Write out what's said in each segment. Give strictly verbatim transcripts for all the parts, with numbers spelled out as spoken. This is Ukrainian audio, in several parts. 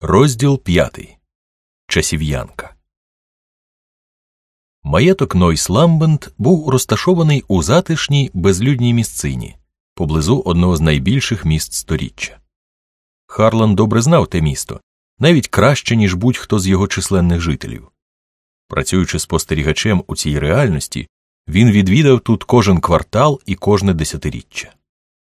Розділ п'ятий. Часів'янка. Маєток Нойс-Ламбент був розташований у затишній, безлюдній місцині, поблизу одного з найбільших міст сторіччя. Харлан добре знав те місто, навіть краще, ніж будь-хто з його численних жителів. Працюючи спостерігачем у цій реальності, він відвідав тут кожен квартал і кожне десятиріччя.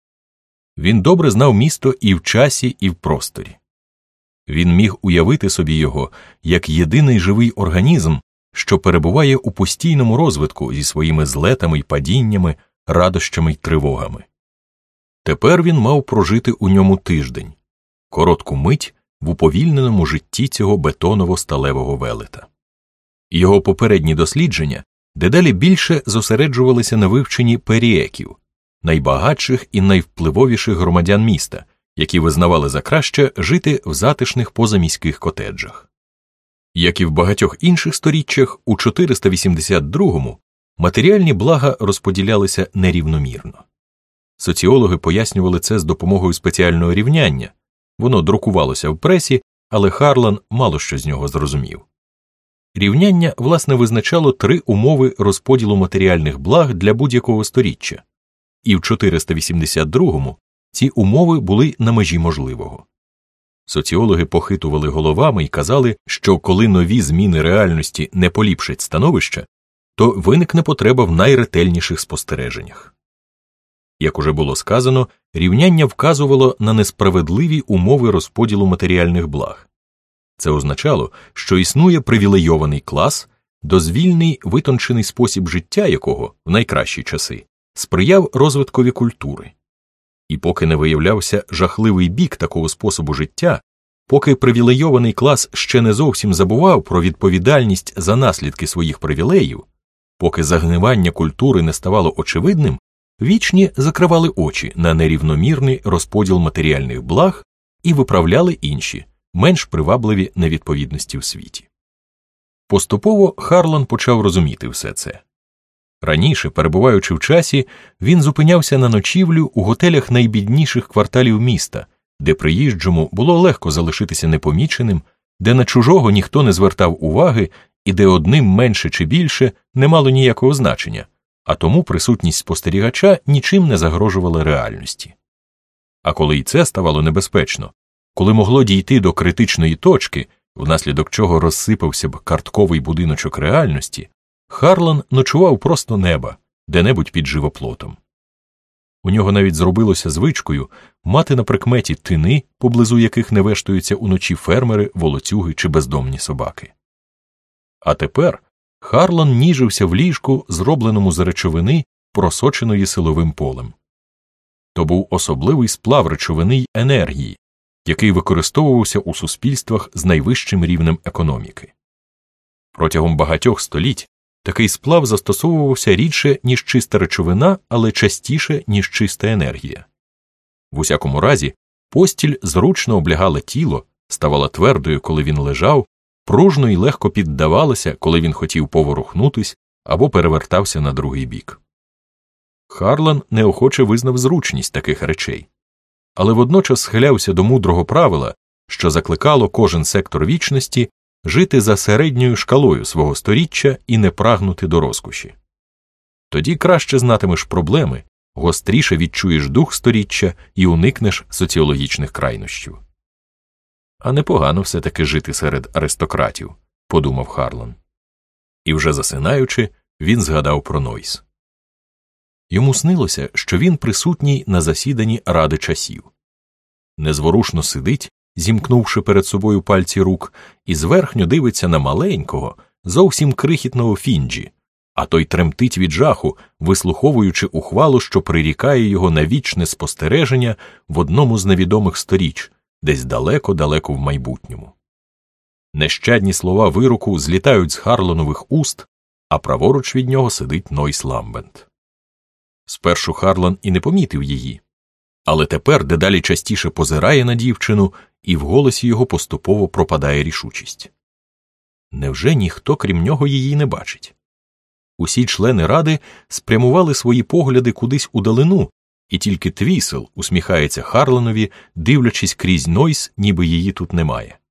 Він добре знав місто і в часі, і в просторі. Він міг уявити собі його як єдиний живий організм, що перебуває у постійному розвитку зі своїми злетами й падіннями, радощами й тривогами. Тепер він мав прожити у ньому тиждень, коротку мить в уповільненому житті цього бетоново-сталевого велета. Його попередні дослідження дедалі більше зосереджувалися на вивченні періеків, найбагатших і найвпливовіших громадян міста, які визнавали за краще жити в затишних позаміських котеджах. Як і в багатьох інших сторіччях, у чотириста вісімдесят другому матеріальні блага розподілялися нерівномірно. Соціологи пояснювали це з допомогою спеціального рівняння. Воно друкувалося в пресі, але Харлан мало що з нього зрозумів. Рівняння, власне, визначало три умови розподілу матеріальних благ для будь-якого сторіччя. І в чотириста вісімдесят другому ці умови були на межі можливого. Соціологи похитували головами і казали, що коли нові зміни реальності не поліпшать становища, то виникне потреба в найретельніших спостереженнях. Як уже було сказано, рівняння вказувало на несправедливі умови розподілу матеріальних благ. Це означало, що існує привілейований клас, дозвільний витончений спосіб життя якого, в найкращі часи, сприяв розвиткові культури. І поки не виявлявся жахливий бік такого способу життя, поки привілейований клас ще не зовсім забував про відповідальність за наслідки своїх привілеїв, поки загнивання культури не ставало очевидним, вічні закривали очі на нерівномірний розподіл матеріальних благ і виправляли інші, менш привабливі невідповідності в світі. Поступово Харлан почав розуміти все це. Раніше, перебуваючи в часі, він зупинявся на ночівлю у готелях найбідніших кварталів міста, де приїжджому було легко залишитися непоміченим, де на чужого ніхто не звертав уваги і де одним менше чи більше не мало ніякого значення, а тому присутність спостерігача нічим не загрожувала реальності. А коли й це ставало небезпечно, коли могло дійти до критичної точки, внаслідок чого розсипався б картковий будиночок реальності, Харлан ночував просто неба, де-небудь під живоплотом. У нього навіть зробилося звичкою мати на прикметі тини, поблизу яких не вештуються уночі фермери, волоцюги чи бездомні собаки. А тепер Харлан ніжився в ліжку, зробленому з речовини, просоченої силовим полем. То був особливий сплав речовини й енергії, який використовувався у суспільствах з найвищим рівнем економіки. Протягом багатьох століть такий сплав застосовувався рідше, ніж чиста речовина, але частіше, ніж чиста енергія. В усякому разі, постіль зручно облягала тіло, ставала твердою, коли він лежав, пружно й легко піддавалася, коли він хотів поворухнутись або перевертався на другий бік. Харлан неохоче визнав зручність таких речей, але водночас схилявся до мудрого правила, що закликало кожен сектор вічності жити за середньою шкалою свого сторіччя і не прагнути до розкоші. Тоді краще знатимеш проблеми, гостріше відчуєш дух сторіччя і уникнеш соціологічних крайнощів. А непогано все-таки жити серед аристократів, подумав Харлан. І вже засинаючи, він згадав про Нойс. Йому снилося, що він присутній на засіданні Ради часів. Незворушно сидить, зімкнувши перед собою пальці рук, і зверхньо дивиться на маленького, зовсім крихітного Фінджі, а той тремтить від жаху, вислуховуючи ухвалу, що прирікає його на вічне спостереження в одному з невідомих сторіч, десь далеко-далеко в майбутньому. Нещадні слова вироку злітають з Харланових уст, а праворуч від нього сидить Нойс-Ламбент. Спершу Харлан і не помітив її, але тепер дедалі частіше позирає на дівчину, і в голосі його поступово пропадає рішучість. Невже ніхто, крім нього, її не бачить? Усі члени Ради спрямували свої погляди кудись удалину, і тільки Твісел усміхається Харланові, дивлячись крізь Нойс, ніби її тут немає.